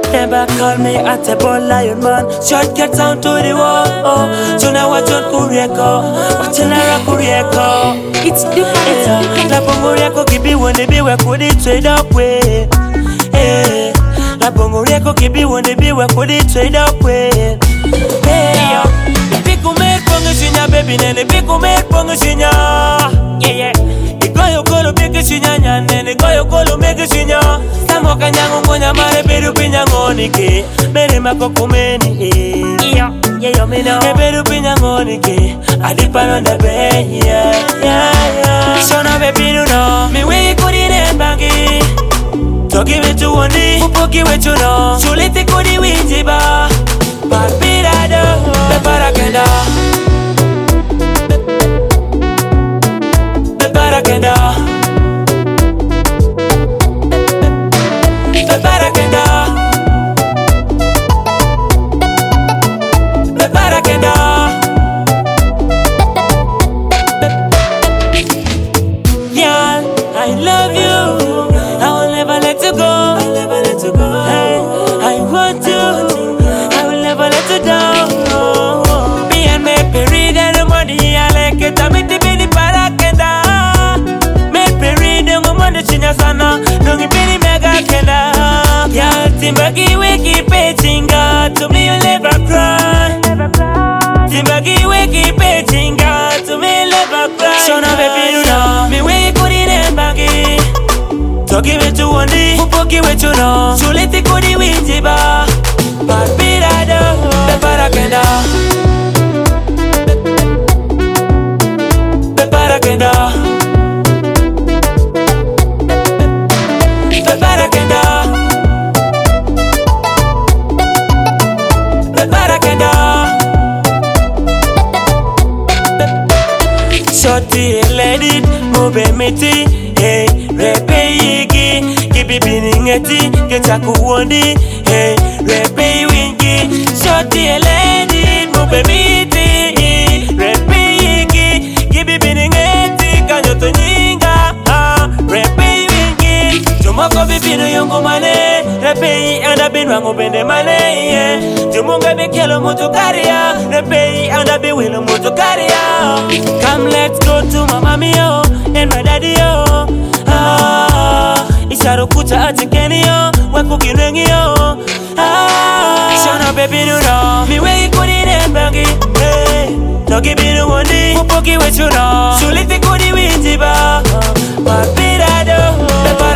Never call me at a ball lion man. Short get down to the wall. Tuna wajon kurieko, wachanara kurieko. It's different. La bongo rieko kibi wone biwe kudi trade up way. La bongo rieko kibi wone biwe kudi trade up way. Biku mer pongo shinya baby nene biku mer pongo shinya. Goyo kolo beke shinya nene goyo kolo meke shinya. Samo kanyango ngonya mare beru pinyangoni ke mere makokumeni yo me know beru pinyangoni ke adipano da be Shona baby no know me we kudi ne bangi to give it to one day upoki we to know chuliti kudi winjiba papira do be parakenda Barakenda Barakenda Barakenda Yeah, I love you. I will never let you go. I'll never let you go. Hey, I want you. I will never let you down. Me and me period and the money I like it. I'm it be the Barakenda. Chinya sana, nungi bini mega kenda. Ya timbagi wiki pechinga, to me you'll never cry. Timbagi wiki pechinga, to me you'll never cry. Shona baby you know, me we kudi nembagi. To give it to one day, upoki we to know. Chuliti kudi winjiba, papira do, beparakenda. Beparakenda. Shorty let it move meti hey repe yigi gibi biningeti geta kuondi hey repe wingi Shorty let it move meti repe yigi gibi biningeti kanyoto nyinga repe wingi jumoko bibino yongo mane repe anda binwango bende mane jumunga bekelo mutukaria repe anda biwilo mutukaria. Come let's go to my mommy yo and my daddy yo. Isharo kucha atikeni yo wakuginengi yo. Shona baby you know me we kudi nembangi. No give me no money upoki we chuno. Chuliti kudi winjiba papira do.